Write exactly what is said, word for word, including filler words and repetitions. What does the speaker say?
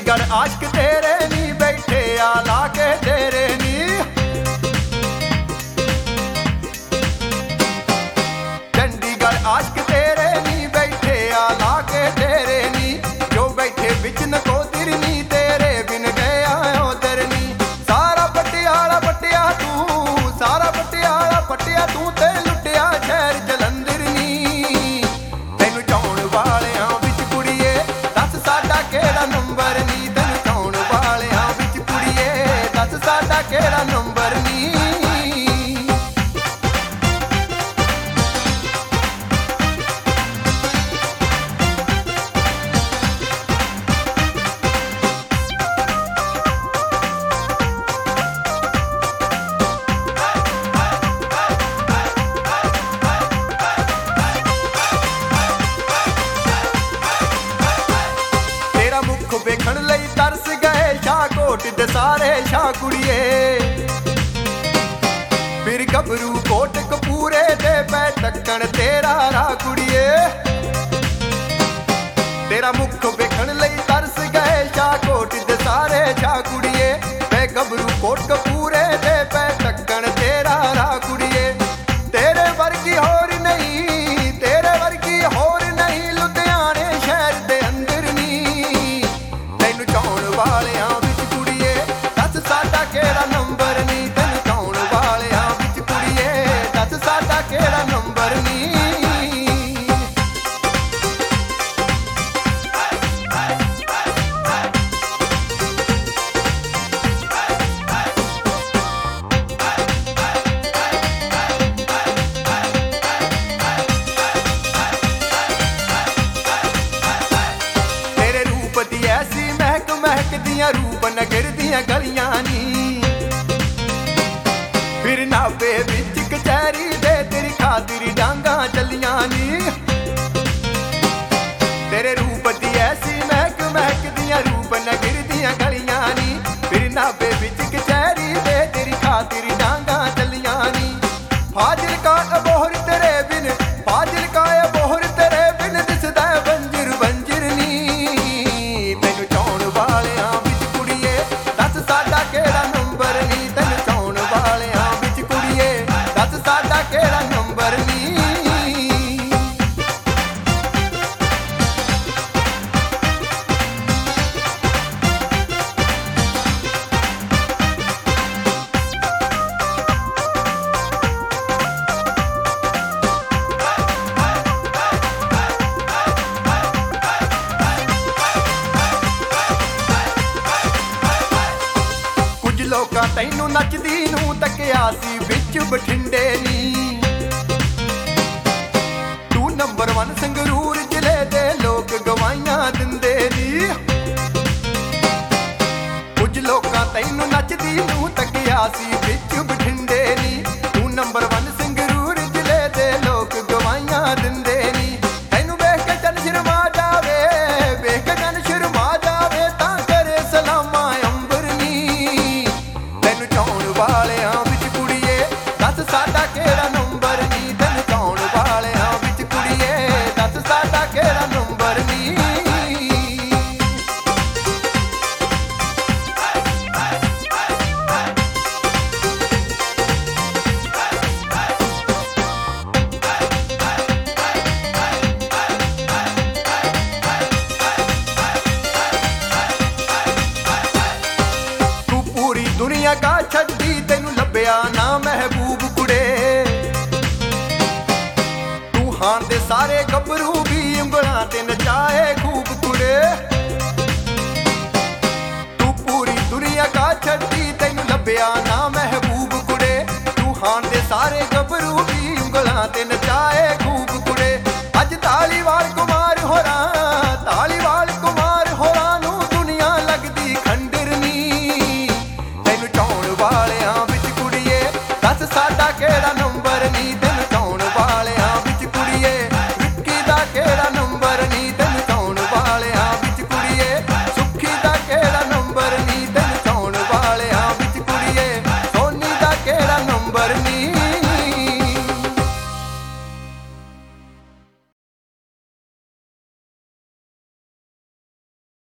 चंडीगढ़ आशिक तेरे नी बैठे आ लाके तेरे नी। चंडीगढ़ आशिक तेरे नी बैठे आ लाके तेरे नी। जो बैठे बिच नकोदर नी तेरे बिन गया उधर नी। सारा पटियाला पटिया तू, सारा पटियाला पटिया तू ते लुटिया शहर जलंधर नी। तेनू चाउण वालियां विच कुड़िए दस साडा केड़ा नंबर नी। तेनू चाउण वालियां विच कुड़िए दस साडा केड़ा नंबर नी। वेखण लई तरस गए शाहकोट दे सारे शाह कुड़िए। फिर गबरू कोट कपूरे दे पै टक्कण तेरा राह कुड़िए। तेरा मुख वेखण लई तरस गए शाहकोट दे सारे शाह कुड़िए। पै गबरू कोट कपूरे दे पै टक्कण तेरा राह कुड़िए। तेरे वर्गी होर नहीं, तेरे वर्गी होर नहीं लुधियाने शहर दे अंदर नी। चाउण वालियां विच कुड़िए दस साडा केड़ा नंबर नी। तेनू चाउण वालियां विच कुड़िए दस साडा केड़ा नंबर नी। तेरे रूप दी ऐसी महक महकदियां रूप नगर दियां गलियां नी। फिर नाभे विच कचहरी दे तेरी खातिर डांगा चलियां नी। तेरे रूप दी ऐसी महक महकदियां रूप नगर दियां गलियां नी। फिर नाभे विच कचहरी दे तेरी खातिर डांगा चलियां नी। फाजिलका अबोहर तेरे बिन, फाजिलका अबोहर तेरे बिन दिसदा बंजर बंजर नी। तेनू चाउण वालियां विच कुड़िए दस साडा केड़ा नंबर नी। तेनू चाउण वालियां विच कुड़िए दस साडा केड़ा नंबर नी। लोकां तैनू नचदी नू तकिया सी विच बठिंडे नी। तू नंबर वन संगरूर जिले दे लोग गवाइयां दिंदे नी। कुछ लोकां तैनू नचदी नू तकिया सी विच बठिंडे नी। तू नंबर वन संगरूर जिले दे लोग गवाइयां दिंदे नी। तैनू वेख के जन शर्मा जावे, वेख के जन शर्मा जावे तां करे सलामा अंबर नी। चाउण वालियां विच कुड़िए दस साडा केड़ा नंबर नी। तेनू चाउण वालियां विच कुड़िए दस साडा केड़ा नंबर नी। तू पूरी दुनिया का छड्डी तेनू लभ्या ना महबूब कुड़े। तू हान दे सारे गबरू भी उंगलां ते नचाए खूब कुड़े। तू पूरी दुनिया का छड्डी तेनू लभ्या ना महबूब कुड़े। तू हान दे सारे गबरू भी उंगलां ते नचाए खूब कुड़े। अज तालीवाल कुमार होरां, तालीवाल कुमार होरां नू दुनिया लगदी खंडर नी। तेनू चाउण वालियां विच कुड़िए दस साडा केड़ा नंबर